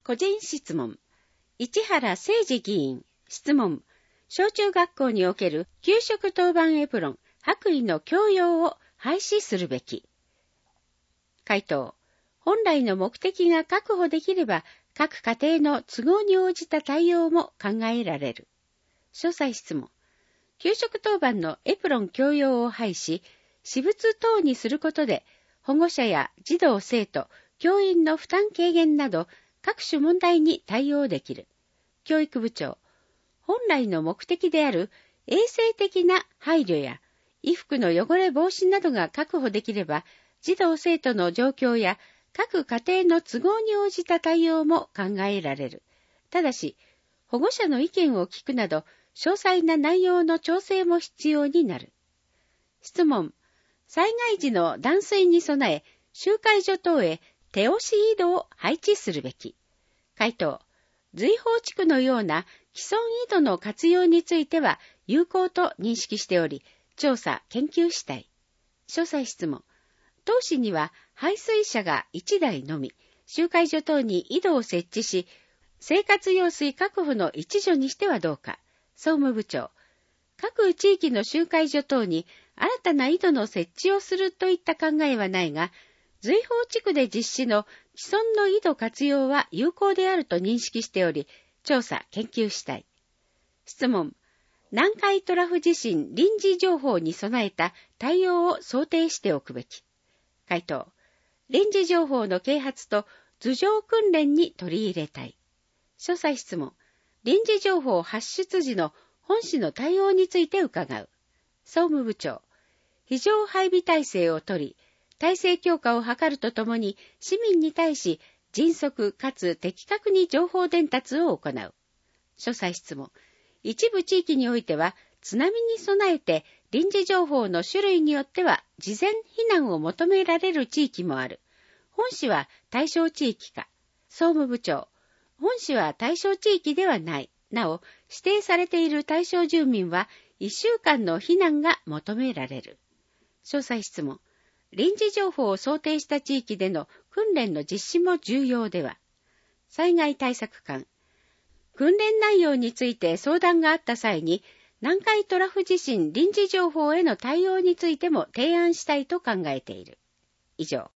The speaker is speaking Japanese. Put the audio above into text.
個人質問。市原誠二議員。質問。小中学校における給食当番エプロン、白衣の強要を廃止するべき。回答。本来の目的が確保できれば、各家庭の都合に応じた対応も考えられる。詳細質問。給食当番のエプロン強要を廃止、私物等にすることで、保護者や児童生徒、教員の負担軽減など、各種問題に対応できる。教育部長。本来の目的である衛生的な配慮や衣服の汚れ防止などが確保できれば、児童生徒の状況や各家庭の都合に応じた対応も考えられる。ただし、保護者の意見を聞くなど、詳細な内容の調整も必要になる。質問。災害時の断水に備え、集会所等へ手押し井戸を配置するべき。回答。随放地区のような既存井戸の活用については有効と認識しており、調査・研究したい。詳細質問。当市には排水車が1台のみ、集会所等に井戸を設置し、生活用水確保の一助にしてはどうか。総務部長。各地域の集会所等に新たな井戸の設置をするといった考えはないが、随放地区で実施の既存の井戸活用は有効であると認識しており、調査・研究したい。質問。南海トラフ地震臨時情報に備えた対応を想定しておくべき。回答。臨時情報の啓発と図上訓練に取り入れたい。詳細質問。臨時情報発出時の本市の対応について伺う。総務部長。非常配備体制を取り、体制強化を図るとともに市民に対し迅速かつ的確に情報伝達を行う。詳細質問。一部地域においては津波に備えて臨時情報の種類によっては事前避難を求められる地域もある。本市は対象地域か。総務部長。本市は対象地域ではない。なお、指定されている対象住民は1週間の避難が求められる。詳細質問。臨時情報を想定した地域での訓練の実施も重要では。災害対策官。訓練内容について相談があった際に、南海トラフ地震臨時情報への対応についても提案したいと考えている。以上。